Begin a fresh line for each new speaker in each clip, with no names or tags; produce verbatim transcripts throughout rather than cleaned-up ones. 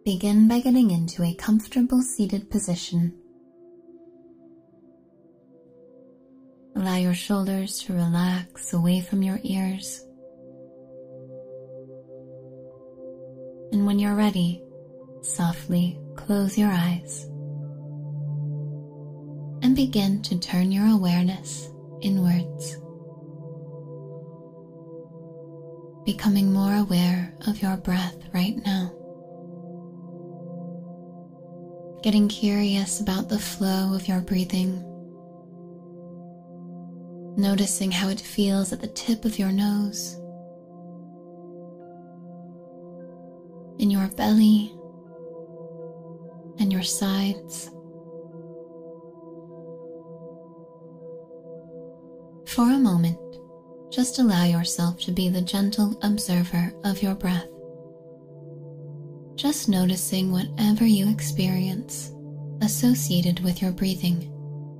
begin by getting into a comfortable seated position. Allow your shoulders to relax away from your ears. And when you're ready, softly close your eyes and begin to turn your awareness inwards, becoming more aware of your breath right now. Getting curious about the flow of your breathing, noticing how it feels at the tip of your nose, in your belly, and your sides. For a moment, just allow yourself to be the gentle observer of your breath, just noticing whatever you experience associated with your breathing.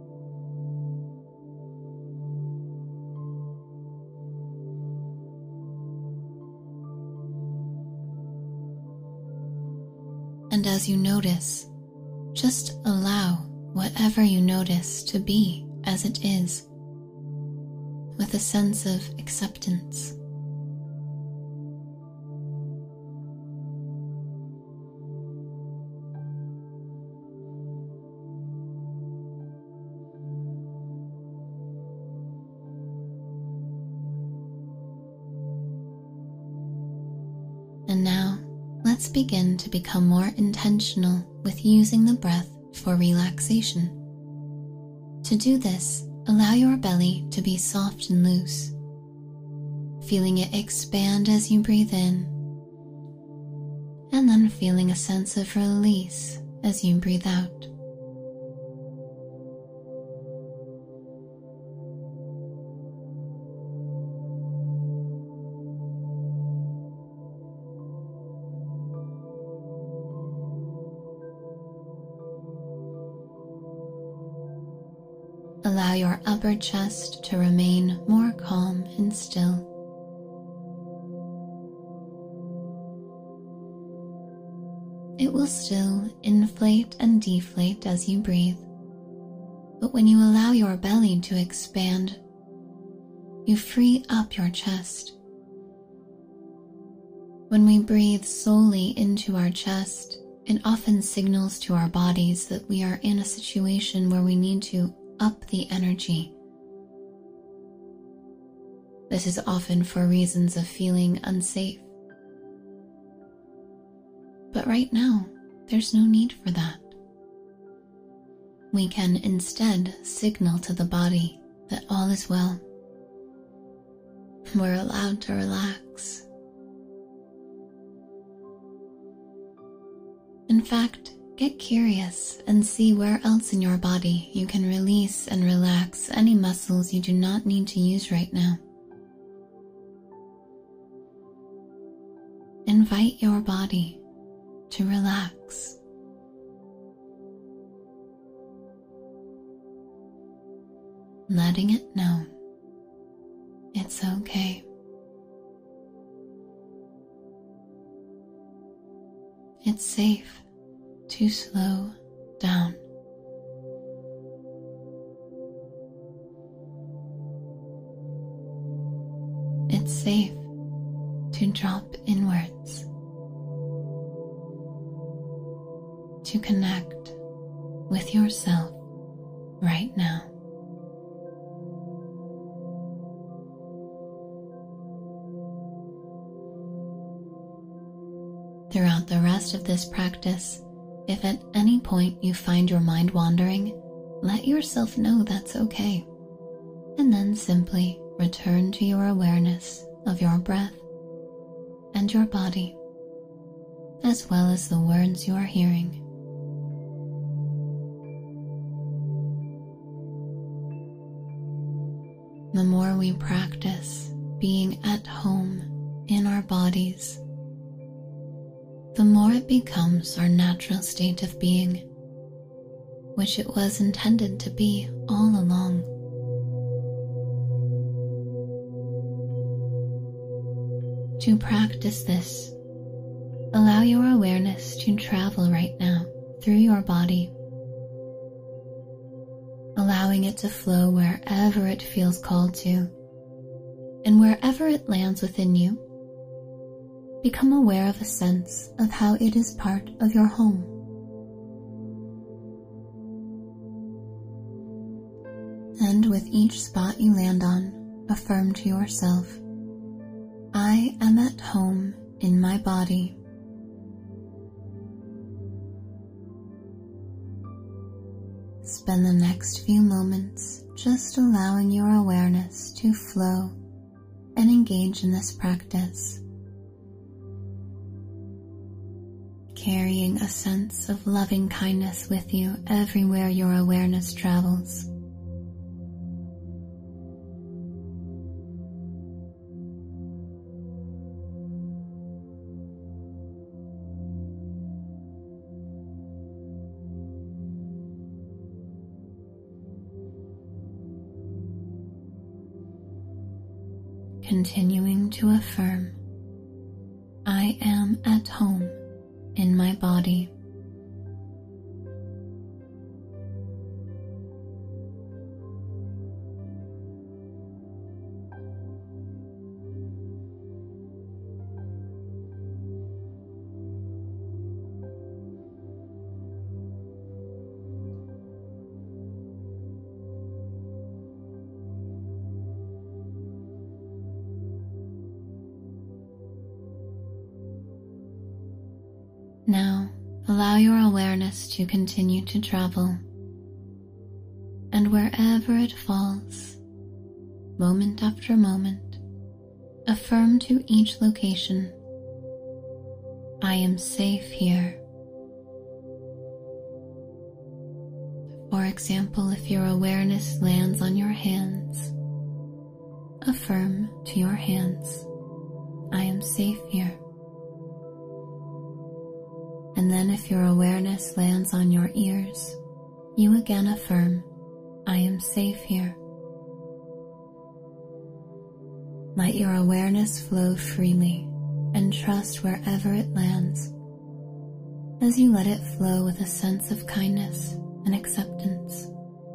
And as you notice, just allow whatever you notice to be as it is, with a sense of acceptance. And now, let's begin to become more intentional with using the breath for relaxation. To do this, allow your belly to be soft and loose, feeling it expand as you breathe in, and then feeling a sense of release as you breathe out. Allow your upper chest to remain more calm and still. It will still inflate and deflate as you breathe, but when you allow your belly to expand, you free up your chest. When we breathe solely into our chest, it often signals to our bodies that we are in a situation where we need to up the energy. This is often for reasons of feeling unsafe. But right now, there's no need for that. We can instead signal to the body that all is well. We're allowed to relax. In fact, get curious and see where else in your body you can release and relax any muscles you do not need to use right now. Invite your body to relax. Letting it know it's okay. It's safe to slow down. It's safe to drop inwards, to connect with yourself right now. Throughout the rest of this practice, if at any point you find your mind wandering, let yourself know that's okay, and then simply return to your awareness of your breath and your body, as well as the words you are hearing. The more we practice being at home in our bodies, the more it becomes our natural state of being, which it was intended to be all along. To practice this, Allow your awareness to travel right now through your body, allowing it to flow wherever it feels called to, and wherever it lands within you, become aware of a sense of how it is part of your home. And with each spot you land on, affirm to yourself, I am at home in my body. Spend the next few moments just allowing your awareness to flow and engage in this practice, carrying a sense of loving kindness with you everywhere your awareness travels. Continuing to affirm, I am at home in my body. Now, allow your awareness to continue to travel, and wherever it falls, moment after moment, affirm to each location, I am safe here. For example, if your awareness lands on your hands, affirm to your hands, I am safe here. And then if your awareness lands on your ears, you again affirm, I am safe here. Let your awareness flow freely and trust wherever it lands, as you let it flow with a sense of kindness and acceptance.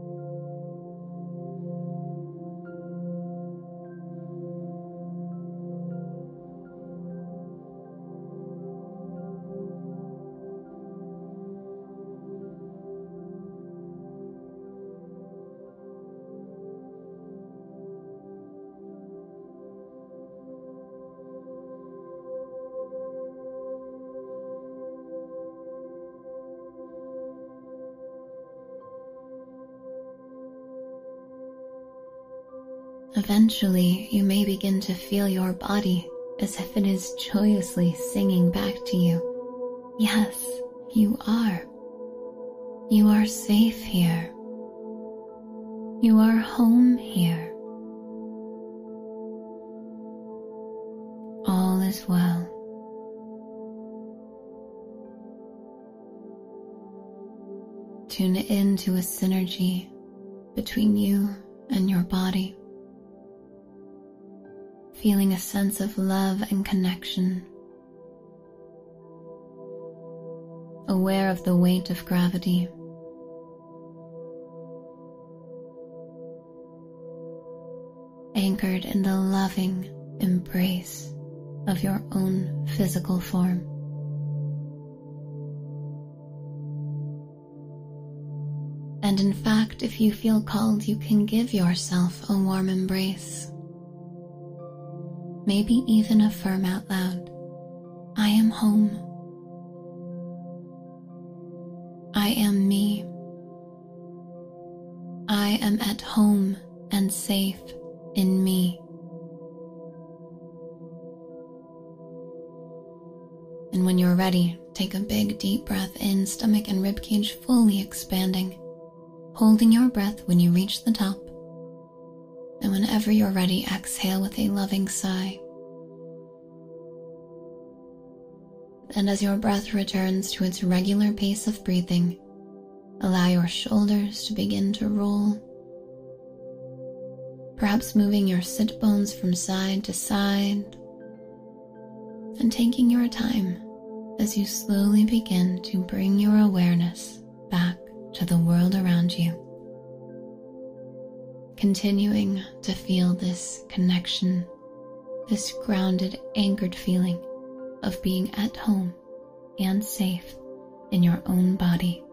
Eventually, you may begin to feel your body as if it is joyously singing back to you. Yes, you are. You are safe here. You are home here. All is well. Tune into a synergy between you and your body, feeling a sense of love and connection, aware of the weight of gravity, anchored in the loving embrace of your own physical form. And in fact, if you feel called, you can give yourself a warm embrace. Maybe even affirm out loud, I am home. I am me. I am at home and safe in me. And when you're ready, take a big deep breath in, stomach and ribcage fully expanding, holding your breath when you reach the top. And whenever you're ready, exhale with a loving sigh. And as your breath returns to its regular pace of breathing, allow your shoulders to begin to roll, perhaps moving your sit bones from side to side, and taking your time, as you slowly begin to bring your awareness back to the world around you. Continuing to feel this connection, this grounded, anchored feeling of being at home and safe in your own body.